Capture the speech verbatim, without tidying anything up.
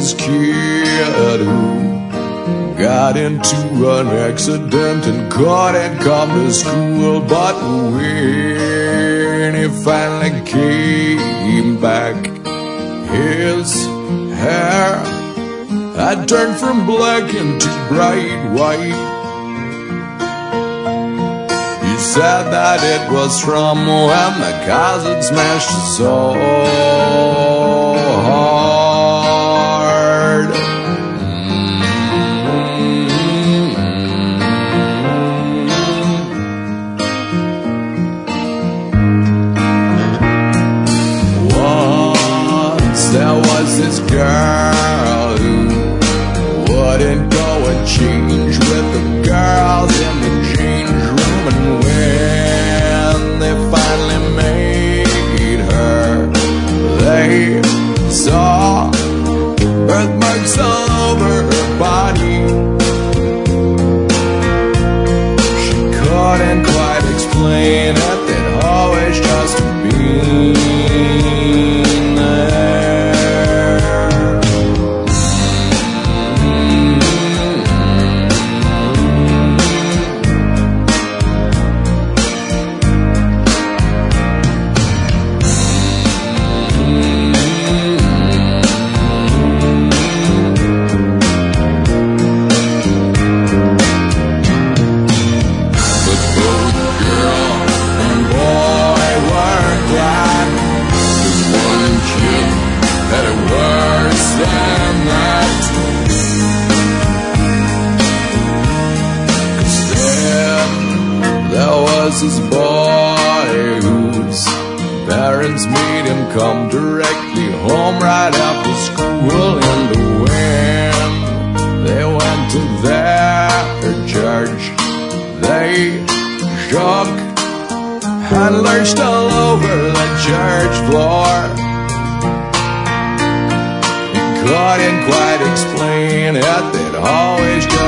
this kid who got into an accident and couldn't come to school. But when he finally came back, his hair had turned from black into bright white. He said that it was from when the cars had smashed so hard. Once there was this girl who wouldn't go and change with the girls in the change room, and when they finally made her, they saw birthmarks all over her body. She couldn't quite explain it, they'd always just been there. This boy whose parents made him come directly home right after school, and when they went to their church, they shook and lurched all over the church floor. He couldn't quite explain it, they'd always just